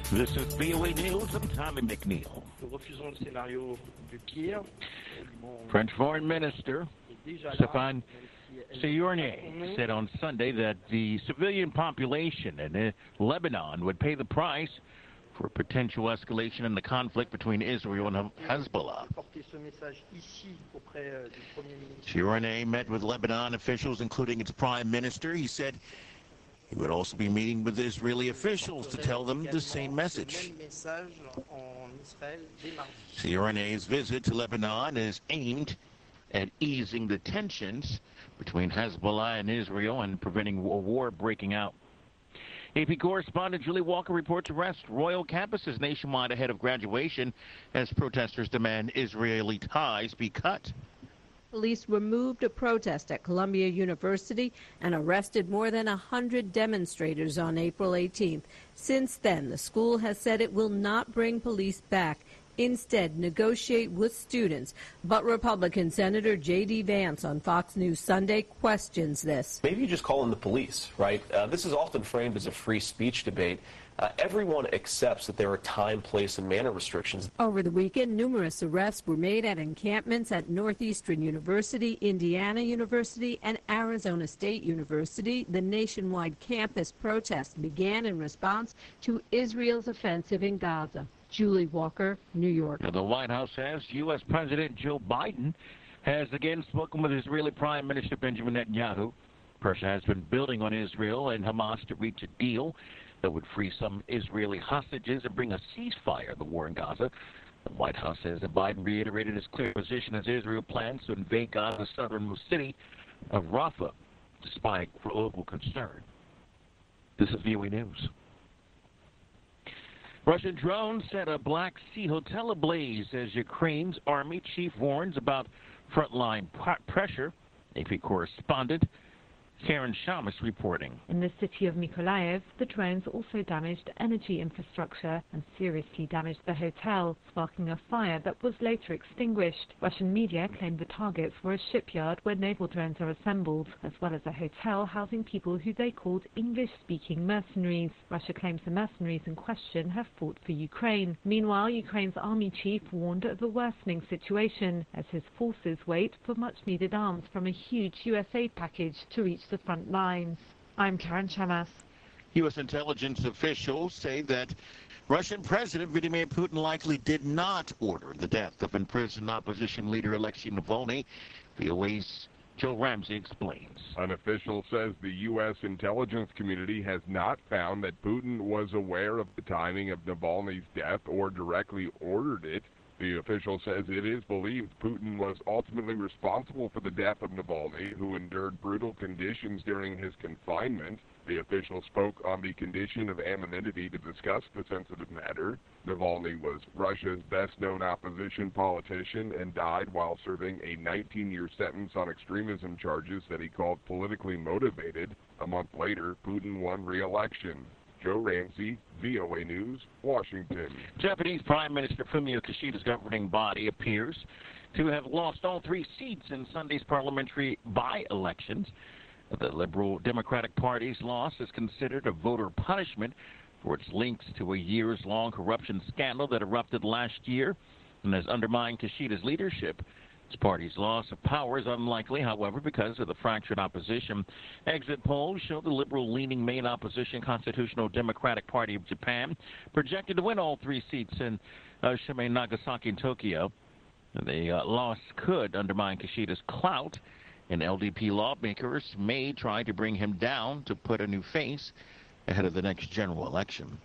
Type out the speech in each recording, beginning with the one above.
This is VOA News. I'm Tommy McNeil. French Foreign Minister Stéphane Séjourné said on Sunday that the civilian population in Lebanon would pay the price for a potential escalation in the conflict between Israel and Hezbollah. Séjourné met with Lebanon officials, including its prime minister. He said he would also be meeting with Israeli officials to tell them the same message. Séjourné's visit to Lebanon is aimed at easing the tensions between Hezbollah and Israel and preventing a war breaking out. AP correspondent Julie Walker reports arrest royal campuses nationwide ahead of graduation as protesters demand Israeli ties be cut. Police removed a protest at Columbia University and arrested more than 100 demonstrators on April 18th. Since then, the school has said it will not bring police back, instead negotiate with students. But Republican Senator J.D. Vance on Fox News Sunday questions this. Maybe you just call in the police, right? This is often framed as a free speech debate. Everyone accepts that there are time, place, and manner restrictions. Over the weekend, numerous arrests were made at encampments at Northeastern University, Indiana University, and Arizona State University. The nationwide campus protest began in response to Israel's offensive in Gaza. Julie Walker, New York. The White House says U.S. President Joe Biden has again spoken with Israeli Prime Minister Benjamin Netanyahu. Pressure has been building on Israel and Hamas to reach a deal that would free some Israeli hostages and bring a ceasefire of the war in Gaza. The White House says that Biden reiterated his clear position as Israel plans to invade Gaza's southernmost city of Rafah, despite global concern. This is VOA News. Russian drones set a Black Sea hotel ablaze as Ukraine's army chief warns about frontline pressure. AP correspondent Karen Shamus reporting. In the city of Mykolaiv, the drones also damaged energy infrastructure and seriously damaged the hotel, sparking a fire that was later extinguished. Russian media claimed the targets were a shipyard where naval drones are assembled, as well as a hotel housing people who they called English-speaking mercenaries. Russia claims the mercenaries in question have fought for Ukraine. Meanwhile, Ukraine's army chief warned of a worsening situation as his forces wait for much-needed arms from a huge US aid package to reach the front lines. I'm Karen Shamas. U.S. intelligence officials say that Russian President Vladimir Putin likely did not order the death of imprisoned opposition leader Alexei Navalny. VOA's Joe Ramsey explains. An official says the U.S. intelligence community has not found that Putin was aware of the timing of Navalny's death or directly ordered it. The official says it is believed Putin was ultimately responsible for the death of Navalny, who endured brutal conditions during his confinement. The official spoke on the condition of anonymity to discuss the sensitive matter. Navalny was Russia's best-known opposition politician and died while serving a 19-year sentence on extremism charges that he called politically motivated. A month later, Putin won re-election. Joe Ramsey, VOA News, Washington. Japanese Prime Minister Fumio Kishida's governing body appears to have lost all 3 seats in Sunday's parliamentary by-elections. The Liberal Democratic Party's loss is considered a voter punishment for its links to a years-long corruption scandal that erupted last year and has undermined Kishida's leadership. His party's loss of power is unlikely, however, because of the fractured opposition. Exit polls show the liberal-leaning main opposition Constitutional Democratic Party of Japan projected to win all 3 seats in Shimei, Nagasaki, and Tokyo. The loss could undermine Kishida's clout, and LDP lawmakers may try to bring him down to put a new face ahead of the next general election.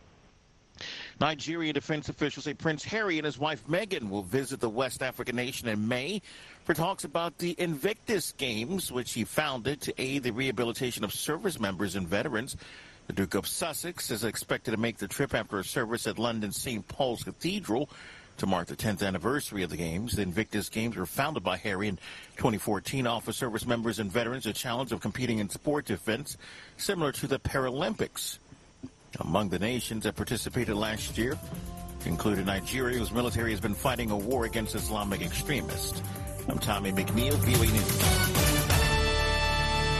Nigerian defense officials say Prince Harry and his wife Meghan will visit the West African nation in May for talks about the Invictus Games, which he founded to aid the rehabilitation of service members and veterans. The Duke of Sussex is expected to make the trip after a service at London's St. Paul's Cathedral to mark the 10th anniversary of the Games. The Invictus Games were founded by Harry in 2014, offer service members and veterans a challenge of competing in sport events similar to the Paralympics. Among the nations that participated last year included Nigeria, whose military has been fighting a war against Islamic extremists. I'm Tommy McNeil, VOA News.